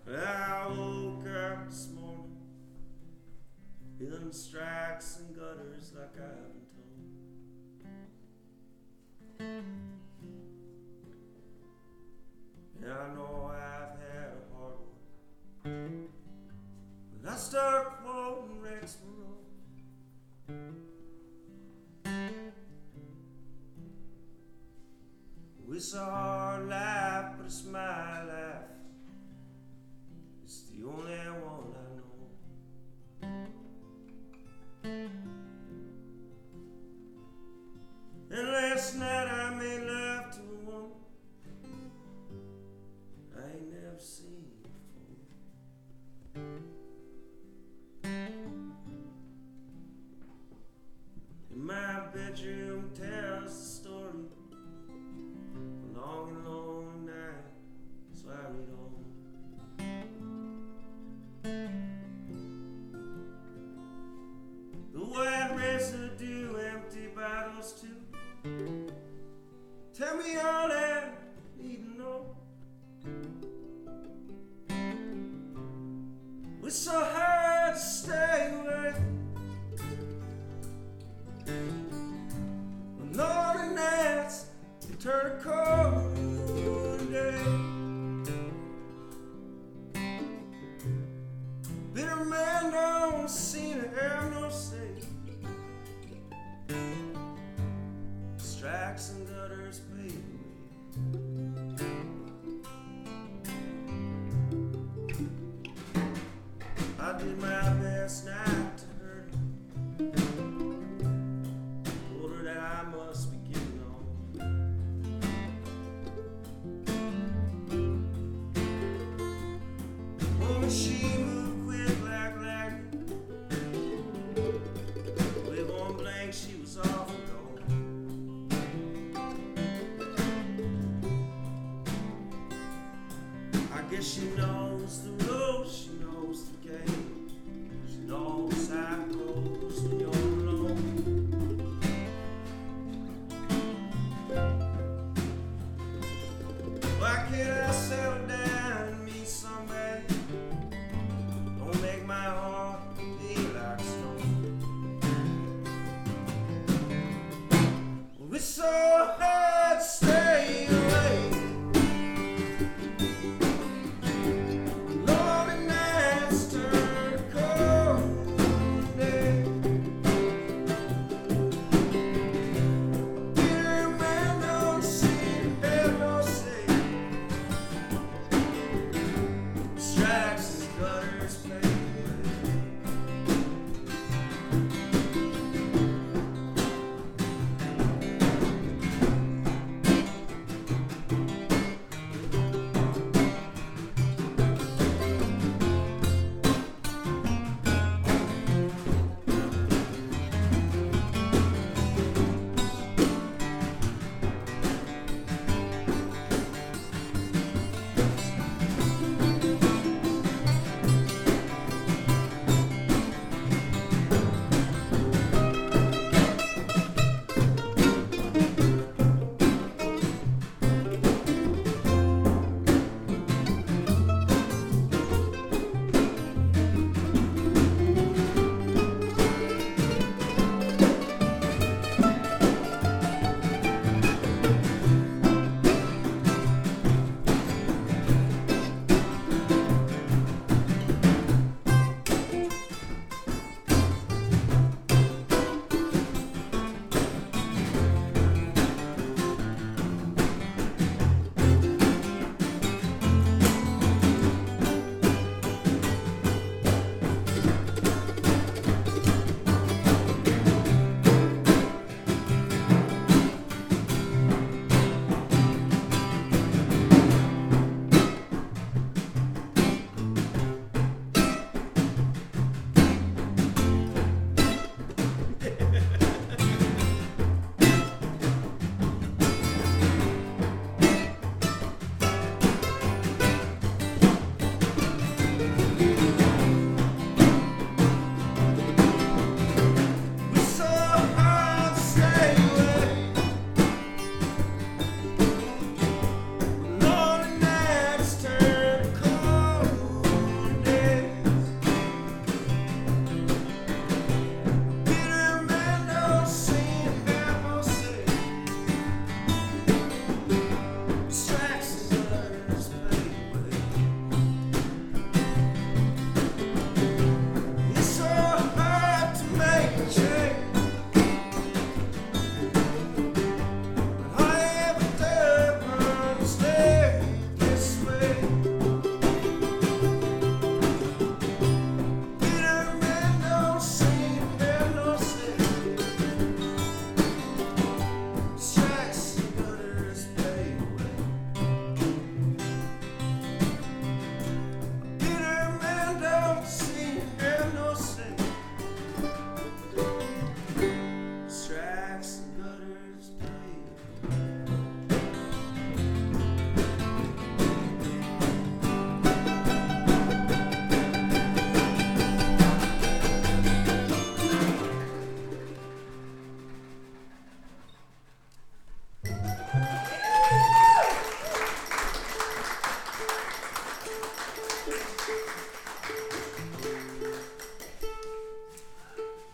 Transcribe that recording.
I woke up this morning feeling strikes and gutters like I've been told. And I know I've had a hard one, but I start quoting Rex Monroe. It's a hard life, but it's my life. It's the only one I know. And last night I made love to a woman I ain't never seen before. In my bedroom tells the story of a long and lonely night, so I read on. The white residue, empty bottles too. Tell me all I need to know. It's so hard to stay away when all the nights turn cold day. Bitter man don't seem to have no say. Strikes and gutters pave the way. I did my best not to hurt her. Told her that I must be getting on. Oh, she moved quick like lightning. With one blank, she was off and gone. I guess she knows the rules, she knows the game. She knows how it goes when you're alone. Why can't I settle down and meet somebody? Don't make my heart feel like stone. Well, it's so hard to stay away. Lonely nights turn cold day.